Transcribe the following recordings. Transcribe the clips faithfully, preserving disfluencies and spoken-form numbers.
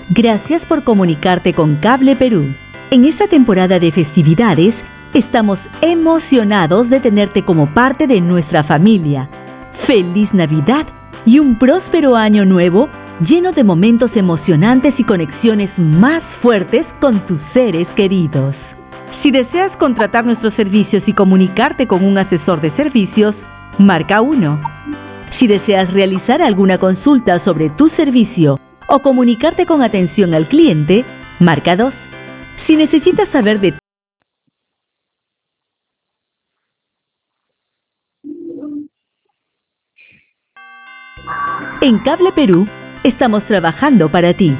Gracias por comunicarte con Cable Perú. En esta temporada de festividades, estamos emocionados de tenerte como parte de nuestra familia. ¡Feliz Navidad y un próspero año nuevo lleno de momentos emocionantes y conexiones más fuertes con tus seres queridos! Si deseas contratar nuestros servicios y comunicarte con un asesor de servicios, marca uno. Si deseas realizar alguna consulta sobre tu servicio o comunicarte con atención al cliente, marca dos. Si necesitas saber de En Cable Perú, estamos trabajando para ti.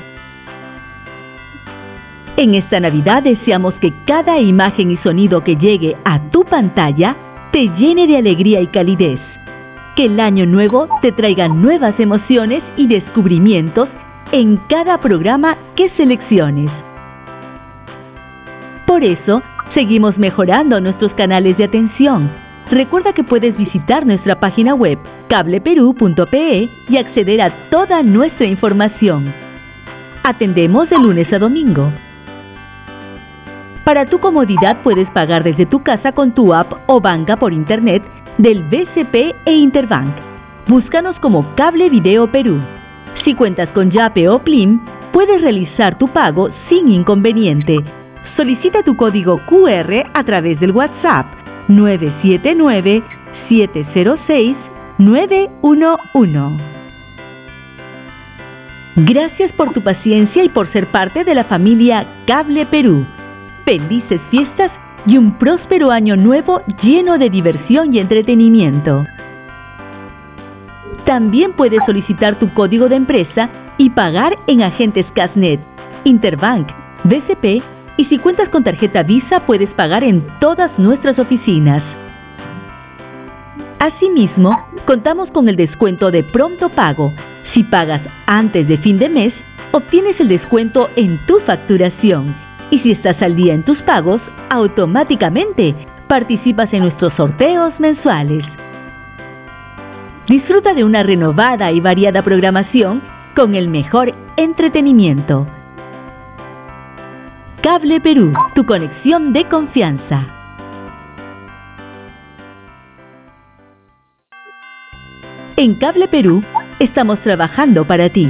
En esta Navidad deseamos que cada imagen y sonido que llegue a tu pantalla te llene de alegría y calidez. Que el año nuevo te traiga nuevas emociones y descubrimientos en cada programa que selecciones. Por eso, seguimos mejorando nuestros canales de atención. Recuerda que puedes visitar nuestra página web cable perú punto pe y acceder a toda nuestra información. Atendemos de lunes a domingo. Para tu comodidad puedes pagar desde tu casa con tu app o banca por internet del B C P e Interbank. Búscanos como Cable Video Perú. Si cuentas con Yape o Plim, puedes realizar tu pago sin inconveniente. Solicita tu código Q R a través del WhatsApp nueve siete nueve, siete cero seis, nueve uno uno. Gracias por tu paciencia y por ser parte de la familia Cable Perú. Felices fiestas y un próspero año nuevo lleno de diversión y entretenimiento. También puedes solicitar tu código de empresa y pagar en agentes Casnet, Interbank, B C P y si cuentas con tarjeta Visa puedes pagar en todas nuestras oficinas. Asimismo, contamos con el descuento de pronto pago. Si pagas antes de fin de mes, obtienes el descuento en tu facturación. Y si estás al día en tus pagos, automáticamente participas en nuestros sorteos mensuales. Disfruta de una renovada y variada programación con el mejor entretenimiento. Cable Perú, tu conexión de confianza. En Cable Perú, estamos trabajando para ti.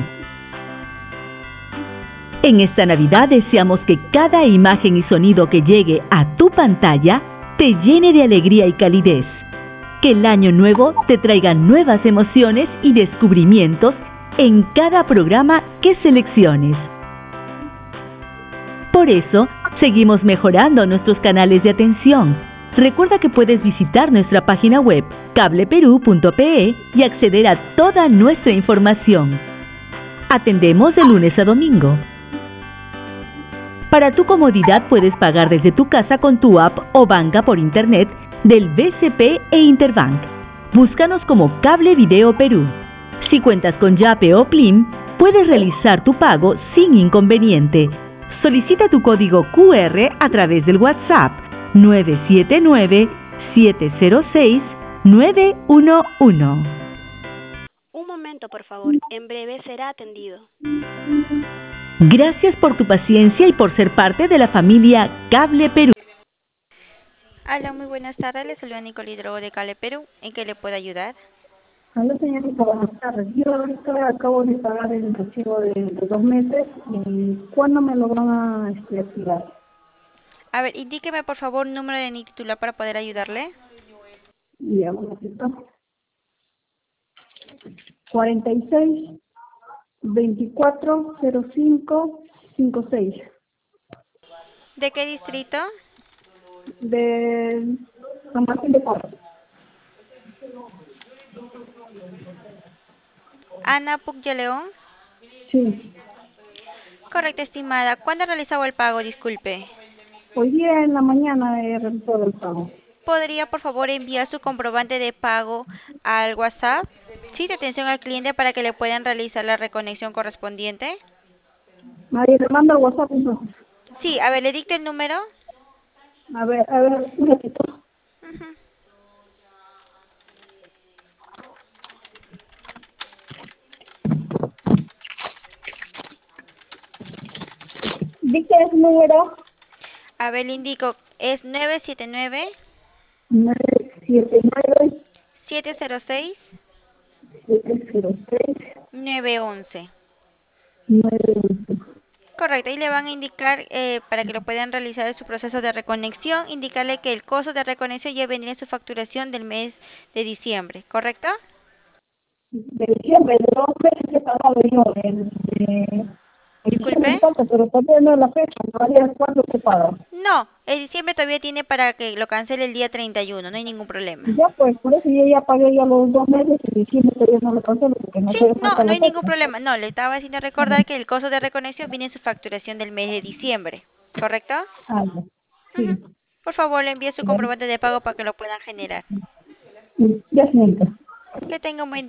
En esta Navidad deseamos que cada imagen y sonido que llegue a tu pantalla te llene de alegría y calidez. Que el año nuevo te traiga nuevas emociones y descubrimientos en cada programa que selecciones. Por eso, seguimos mejorando nuestros canales de atención. Recuerda que puedes visitar nuestra página web cable perú punto pe y acceder a toda nuestra información. Atendemos de lunes a domingo. Para tu comodidad puedes pagar desde tu casa con tu app o banca por internet del B C P e Interbank. Búscanos como Cable Video Perú. Si cuentas con Yape o Plim, puedes realizar tu pago sin inconveniente. Solicita tu código Q R a través del WhatsApp nueve siete nueve, siete cero seis, nueve uno uno. Un momento, por favor. En breve será atendido. Gracias por tu paciencia y por ser parte de la familia Cable Perú. Hola, muy buenas tardes. Les saluda Nicole Hidrogo de Cable Perú. ¿En qué le puedo ayudar? Hola, señorita, buenas tardes. Yo ahorita acabo de pagar el recibo de, de dos meses y ¿cuándo me lo van a este, activar? A ver, indíqueme por favor número de N I T titular para poder ayudarle. Ya, un momentito. cuarenta y seis, veinticuatro, cero cinco, cincuenta y seis. ¿De qué distrito? De San Martín de Porres. Ana Puc León. Sí. Correcto, estimada. ¿Cuándo realizaba el pago? Disculpe. Hoy día en la mañana he realizado el pago. ¿Podría por favor enviar su comprobante de pago al WhatsApp? Sí, de atención al cliente para que le puedan realizar la reconexión correspondiente. Nadie le manda al WhatsApp entonces. Sí, a ver, le dicto el número. A ver, a ver, un ratito. Uh-huh. Dicta ese número A ver, le indico, es nueve siete nueve, nueve siete nueve siete cero seis, siete cero seis nueve once. nueve once. Correcto, y le van a indicar eh, para que lo puedan realizar en su proceso de reconexión, indicarle que el costo de reconexión ya vendría en su facturación del mes de diciembre, ¿correcto? De diciembre, de dos meses he pagado yo. El de el diciembre Disculpe. me falta, pero todavía no es la fecha. Todavía cuándo se paga. No, el diciembre todavía tiene para que lo cancele el día treinta y uno, no hay ningún problema. Ya pues, por eso yo ya pagué ya los dos meses y diciembre todavía no lo cancelo porque no Sí, se no, falta no la hay ningún fecha. problema. No, le estaba haciendo recordar que el costo de reconexión viene en su facturación del mes de diciembre, ¿correcto? Ah, ya. Ujú. Sí. Por favor, le envíe su Ya, comprobante de pago para que lo puedan generar. ya, señorita. Que tenga un buen